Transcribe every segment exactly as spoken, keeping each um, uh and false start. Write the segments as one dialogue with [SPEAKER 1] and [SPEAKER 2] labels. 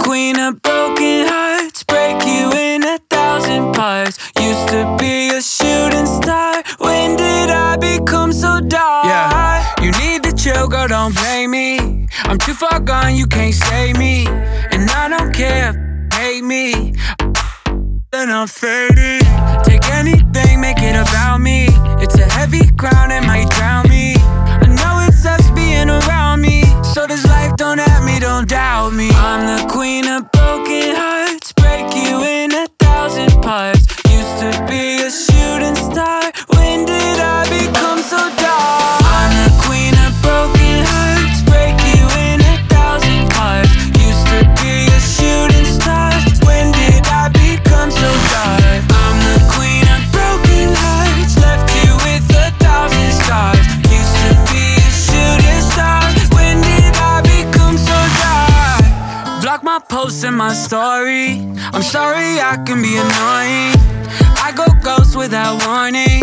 [SPEAKER 1] queen of broken hearts, break you in a thousand parts. Used to be a shooting star, when did I become so dark? Yeah, you need to chill, girl, don't blame me. I'm too far gone, you can't save me. And I don't care, hate me, then I'm faded. Take anything, make it about me. It's a heavy crown, it might drown me. I know it sucks being around me, so this life don't at me, don't doubt me. I'm the queen of broken hearts, break you in a thousand parts. Used to be a shooting star, when did I become so dark? I'm the queen of broken hearts, break you in a thousand parts. Used to be a shooting star, when did I become so dark? I'm the queen of broken hearts, left you with a thousand stars. Used to be a shooting star, when did I become so dark? Block my posts and my story, I'm sorry I can be annoying. I go ghost without warning,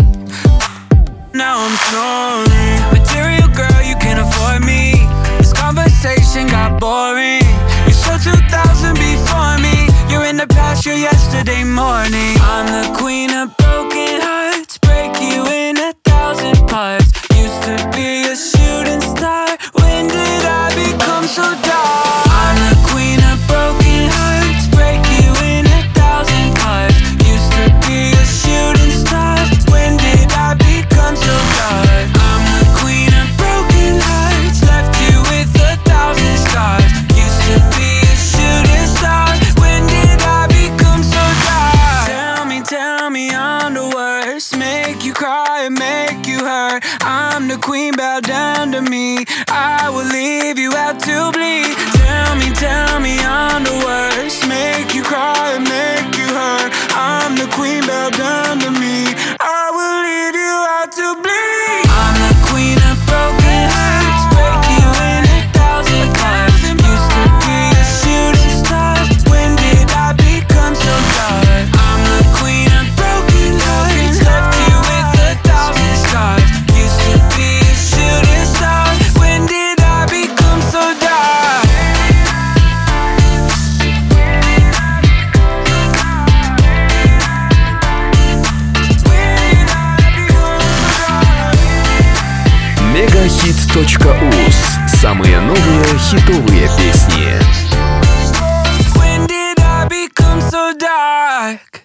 [SPEAKER 1] now I'm snoring. Material girl, you can't afford me, this conversation got boring. You're so two thousand before me, you're in the past, you're yesterday morning. I'm the queen of broken hearts, break you in a thousand parts. Used to be a shooting star, when did I become so dark? I'm the queen of broken hearts, break you in a thousand parts. Used to be a shooting star, when did I become so dark? I'm the queen of broken hearts, left you with a thousand stars. Used to be a shooting star, when did I become so dark? Tell me, tell me I'm the worst, make you cry and make you hurt. I'm the queen, bow down to me, I will leave you out to bleed. Tell me, tell me I'm the worst, make you cry and make you hurt. I'm the queen, bow down to me, I will leave you out to bleed. I'm the queen of broken hearts, break you in a thousand parts. Used to be a shooting star, when did I become so dark? I'm the queen of broken hearts, left you with a thousand scars. Used to be a shooting star, when did I become so dark?
[SPEAKER 2] Мегахит.уз. Самые новые хитовые песни.
[SPEAKER 1] When did I become so dark?